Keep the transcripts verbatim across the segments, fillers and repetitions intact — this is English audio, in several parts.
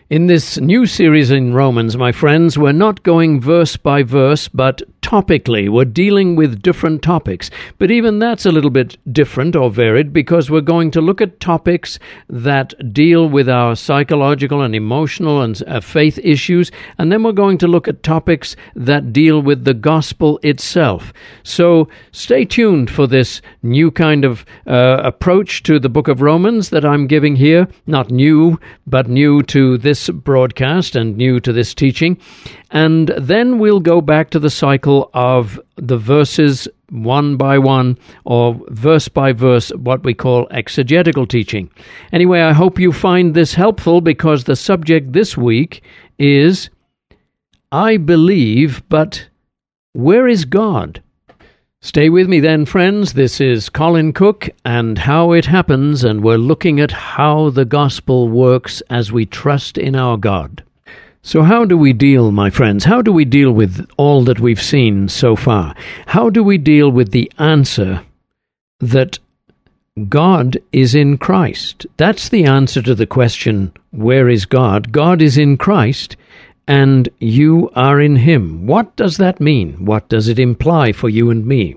In this new series in Romans, my friends, we're not going verse by verse, but topically. We're dealing with different topics. But even that's a little bit different or varied because we're going to look at topics that deal with our psychological and emotional and uh, faith issues, and then we're going to look at topics that deal with the gospel itself. So stay tuned for this new kind of uh, approach to the book of Romans that I'm giving here. Not new, but new to this broadcast and new to this teaching. And then we'll go back to the cycle of the verses one by one or verse by verse, what we call exegetical teaching. Anyway, I hope you find this helpful because the subject this week is I believe, but where is God? Stay with me then, friends. This is Colin Cook and How It Happens, and we're looking at how the gospel works as we trust in our God. So how do we deal, my friends? How do we deal with all that we've seen so far? How do we deal with the answer that God is in Christ? That's the answer to the question, where is God? God is in Christ, and you are in Him. What does that mean? What does it imply for you and me?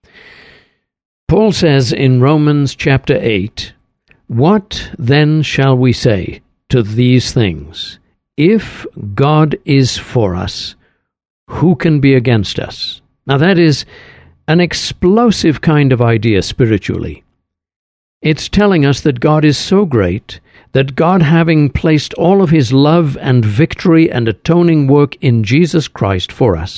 Paul says in Romans chapter eight, "What then shall we say to these things? If God is for us, who can be against us?" Now that is an explosive kind of idea spiritually. It's telling us that God is so great that God, having placed all of His love and victory and atoning work in Jesus Christ for us,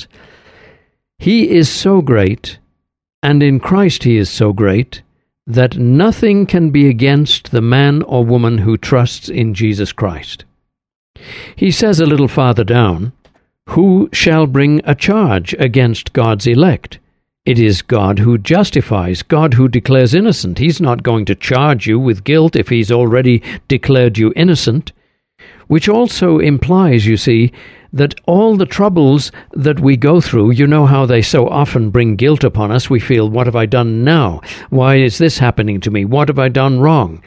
He is so great, and in Christ He is so great, that nothing can be against the man or woman who trusts in Jesus Christ. He says a little farther down, "Who shall bring a charge against God's elect? It is God who justifies, God who declares innocent." He's not going to charge you with guilt if He's already declared you innocent, which also implies, you see, that all the troubles that we go through, you know how they so often bring guilt upon us. We feel, what have I done now? Why is this happening to me? What have I done wrong?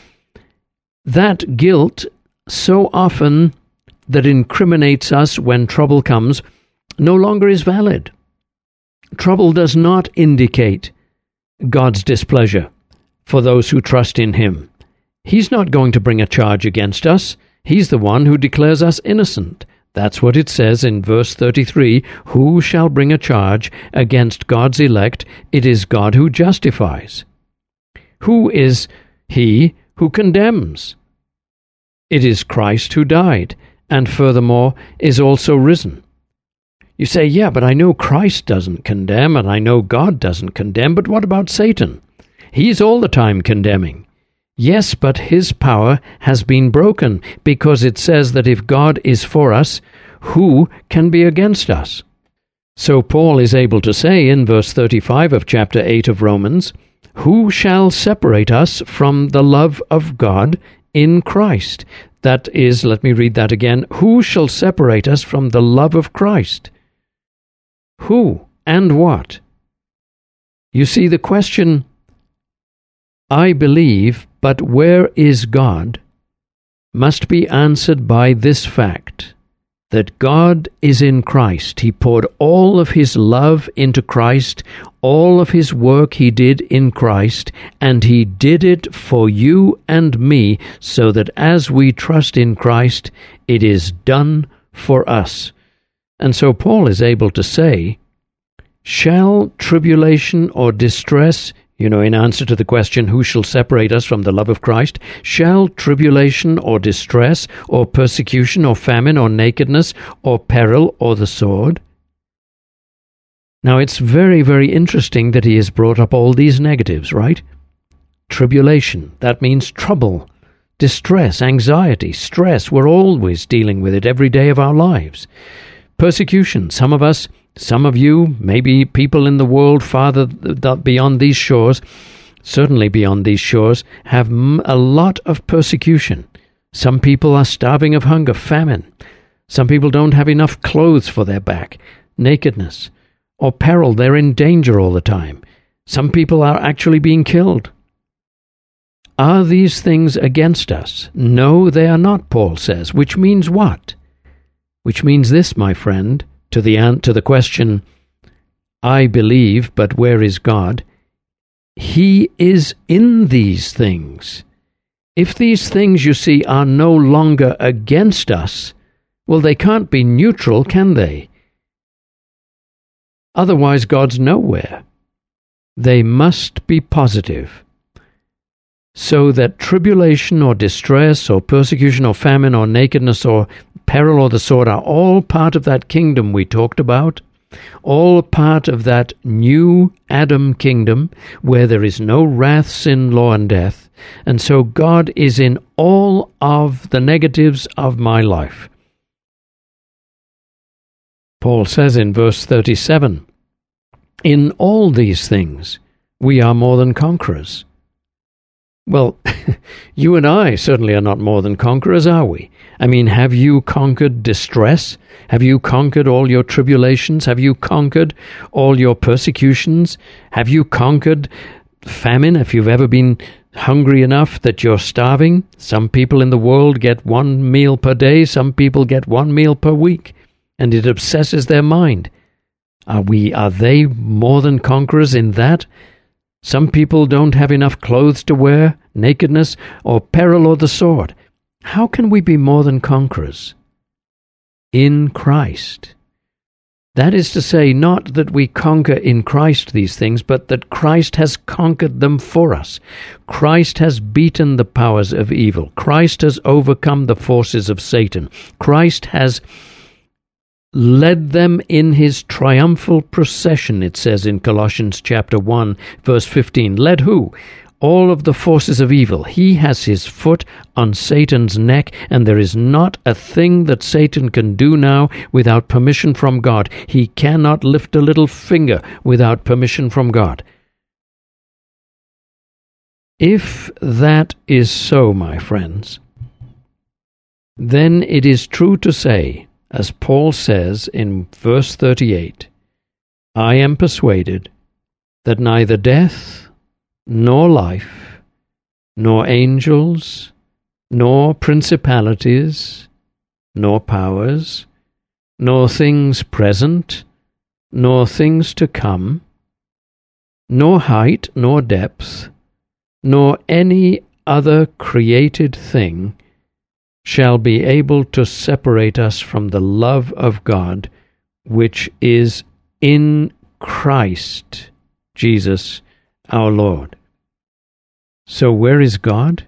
That guilt so often that incriminates us when trouble comes no longer is valid. Trouble does not indicate God's displeasure for those who trust in Him. He's not going to bring a charge against us. He's the one who declares us innocent. That's what it says in verse thirty-three, "Who shall bring a charge against God's elect? It is God who justifies." Who is He who condemns? It is Christ who died, and furthermore is also risen. You say, yeah, but I know Christ doesn't condemn, and I know God doesn't condemn, but what about Satan? He's all the time condemning. Yes, but his power has been broken, because it says that if God is for us, who can be against us? So Paul is able to say in verse thirty-five of chapter eight of Romans, "Who shall separate us from the love of God in Christ?" That is, let me read that again, "Who shall separate us from the love of Christ?" Who and what? You see, the question, I believe, but where is God, must be answered by this fact, that God is in Christ. He poured all of His love into Christ, all of His work He did in Christ, and He did it for you and me, so that as we trust in Christ, it is done for us. And so Paul is able to say, "Shall tribulation or distress," you know, in answer to the question, who shall separate us from the love of Christ? "Shall tribulation or distress or persecution or famine or nakedness or peril or the sword?" Now it's very, very interesting that he has brought up all these negatives, right? Tribulation, that means trouble, distress, anxiety, stress. We're always dealing with it every day of our lives. Persecution, some of us, some of you, maybe people in the world farther beyond these shores, certainly beyond these shores, have a lot of persecution. Some people are starving of hunger, famine. Some people don't have enough clothes for their back, nakedness, or peril. They're in danger all the time. Some people are actually being killed. Are these things against us? No, they are not, Paul says. Which means what? Which means this, my friend, to the an- to the question, I believe, but where is God? He is in these things. If these things, you see, are no longer against us, well, they can't be neutral, can they? Otherwise, God's nowhere. They must be positive. So that tribulation or distress or persecution or famine or nakedness or peril or the sword are all part of that kingdom we talked about, all part of that new Adam kingdom where there is no wrath, sin, law, and death. And so God is in all of the negatives of my life. Paul says in verse thirty-seven, in all these things we are more than conquerors. Well, you and I certainly are not more than conquerors, are we? I mean, have you conquered distress? Have you conquered all your tribulations? Have you conquered all your persecutions? Have you conquered famine? If you've ever been hungry enough that you're starving? Some people in the world get one meal per day. Some people get one meal per week. And it obsesses their mind. Are we, are they more than conquerors in that? Some people don't have enough clothes to wear, nakedness, or peril or the sword. How can we be more than conquerors? In Christ. That is to say, not that we conquer in Christ these things, but that Christ has conquered them for us. Christ has beaten the powers of evil. Christ has overcome the forces of Satan. Christ has led them in his triumphal procession, it says in Colossians chapter one, verse fifteen. Led who? All of the forces of evil. He has his foot on Satan's neck, and there is not a thing that Satan can do now without permission from God. He cannot lift a little finger without permission from God. If that is so, my friends, then it is true to say, as Paul says in verse thirty-eight, I am persuaded that neither death, nor life, nor angels, nor principalities, nor powers, nor things present, nor things to come, nor height, nor depth, nor any other created thing shall be able to separate us from the love of God, which is in Christ Jesus our Lord. So where is God?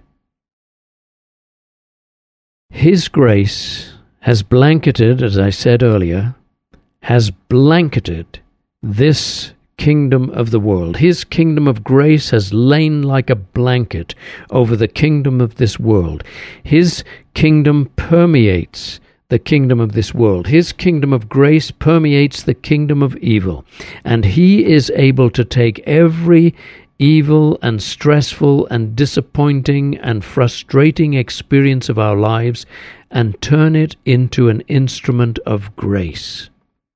His grace has blanketed, as I said earlier, has blanketed this kingdom of the world. His kingdom of grace has lain like a blanket over the kingdom of this world. His kingdom permeates the kingdom of this world. His kingdom of grace permeates the kingdom of evil. And he is able to take every evil and stressful and disappointing and frustrating experience of our lives and turn it into an instrument of grace.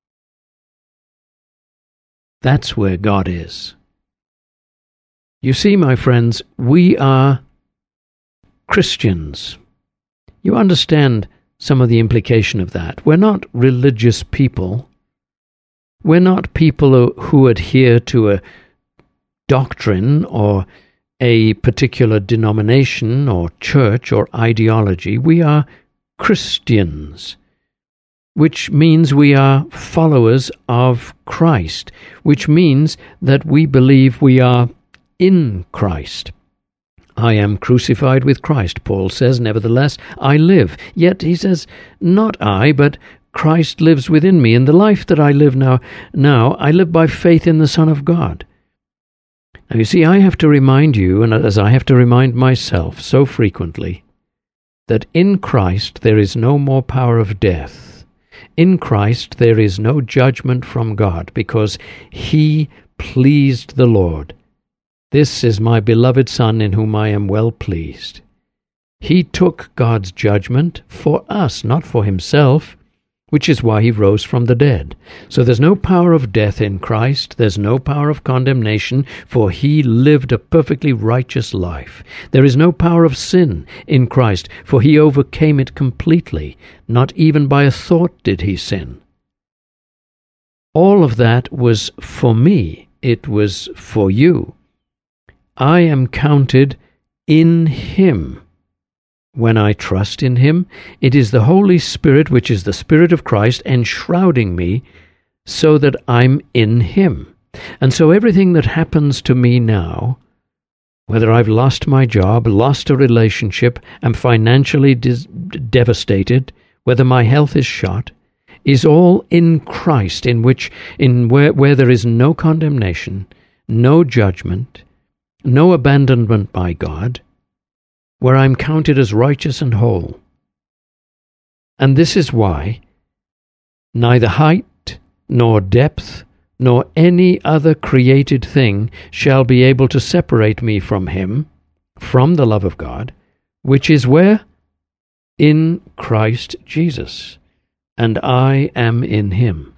That's where God is. You see, my friends, we are Christians. You understand some of the implication of that. We're not religious people. We're not people who adhere to a doctrine or a particular denomination or church or ideology. We are Christians, which means we are followers of Christ, which means that we believe we are in Christ. I am crucified with Christ, Paul says, nevertheless I live. Yet, he says, not I, but Christ lives within me. In the life that I live now, now I live by faith in the Son of God. Now, you see, I have to remind you, and as I have to remind myself so frequently, that in Christ there is no more power of death. In Christ there is no judgment from God, because He pleased the Lord. This is my beloved Son, in whom I am well pleased. He took God's judgment for us, not for Himself. which is why he rose from the dead. So there's no power of death in Christ. There's no power of condemnation, for he lived a perfectly righteous life. There is no power of sin in Christ, for he overcame it completely. Not even by a thought did he sin. All of that was for me. It was for you. I am counted in him. When I trust in him, it is the Holy Spirit, which is the Spirit of Christ, enshrouding me so that I'm in him. And so everything that happens to me now, whether I've lost my job, lost a relationship, am financially dis- devastated, whether my health is shot, is all in Christ, in which, in where, where there is no condemnation, no judgment, no abandonment by God, where I'm counted as righteous and whole. And this is why neither height, nor depth, nor any other created thing shall be able to separate me from him, from the love of God, which is where? In Christ Jesus. And I am in him.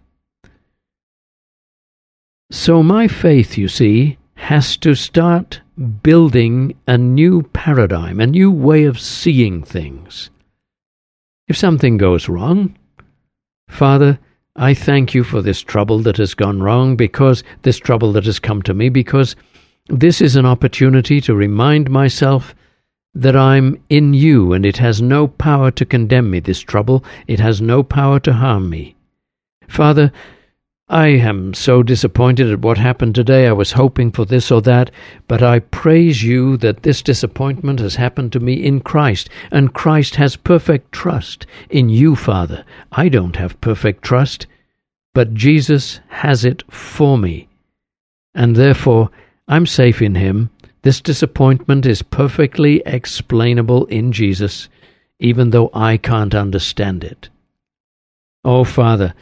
So my faith, you see, has to start building a new paradigm, a new way of seeing things. If something goes wrong, Father, I thank you for this trouble that has gone wrong, because this trouble that has come to me, because this is an opportunity to remind myself that I'm in you, and it has no power to condemn me, this trouble. It has no power to harm me. Father, I am so disappointed at what happened today. I was hoping for this or that, but I praise you that this disappointment has happened to me in Christ, and Christ has perfect trust in you, Father. I don't have perfect trust, but Jesus has it for me, and therefore I'm safe in him. This disappointment is perfectly explainable in Jesus, even though I can't understand it. Oh, Father,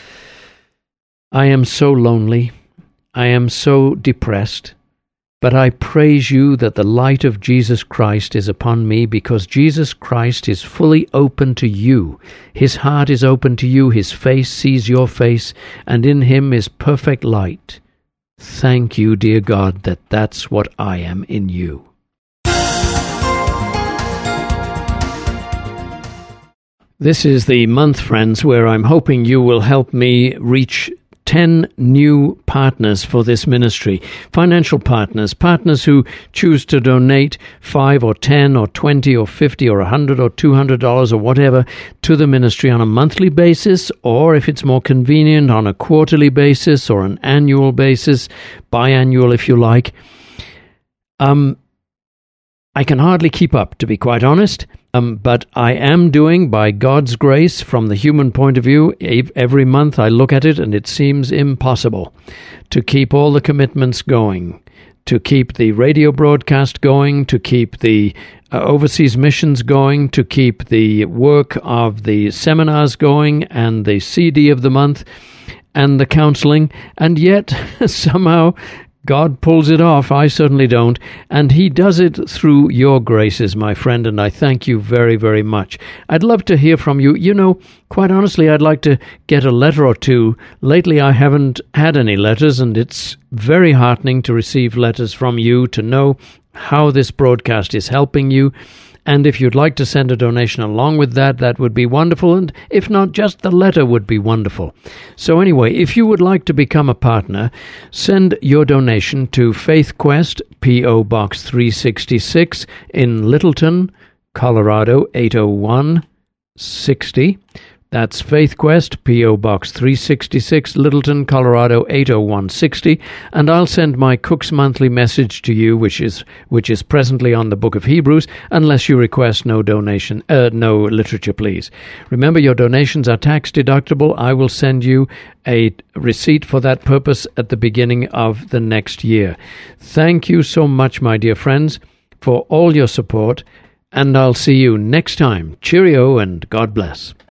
I am so lonely, I am so depressed, but I praise you that the light of Jesus Christ is upon me, because Jesus Christ is fully open to you. His heart is open to you, his face sees your face, and in him is perfect light. Thank you, dear God, that that's what I am in you. This is the month, friends, where I'm hoping you will help me reach ten new partners for this ministry. Financial partners, partners who choose to donate five or ten or twenty or fifty or a hundred or two hundred dollars or whatever to the ministry on a monthly basis, or if it's more convenient, on a quarterly basis or an annual basis, biannual if you like. Um, I can hardly keep up, to be quite honest. Um, but I am doing, by God's grace, from the human point of view, every month I look at it and it seems impossible to keep all the commitments going, to keep the radio broadcast going, to keep the uh, overseas missions going, to keep the work of the seminars going, and the C D of the month, and the counseling, and yet somehow God pulls it off. I certainly don't. And he does it through your graces, my friend, and I thank you very, very much. I'd love to hear from you. You know, quite honestly, I'd like to get a letter or two. Lately, I haven't had any letters, and it's very heartening to receive letters from you, to know how this broadcast is helping you. And if you'd like to send a donation along with that, that would be wonderful. And if not, just the letter would be wonderful. So anyway, if you would like to become a partner, send your donation to Faith Quest, P O Box three sixty-six in Littleton, Colorado eight oh one sixty. That's Faith Quest, P O Box three sixty-six, Littleton, Colorado eight oh one sixty, and I'll send my Cook's Monthly Message to you, which is which is presently on the Book of Hebrews, unless you request no donation, uh, no literature, please. Remember, your donations are tax deductible. I will send you a receipt for that purpose at the beginning of the next year. Thank you so much, my dear friends, for all your support, and I'll see you next time. Cheerio, and God bless.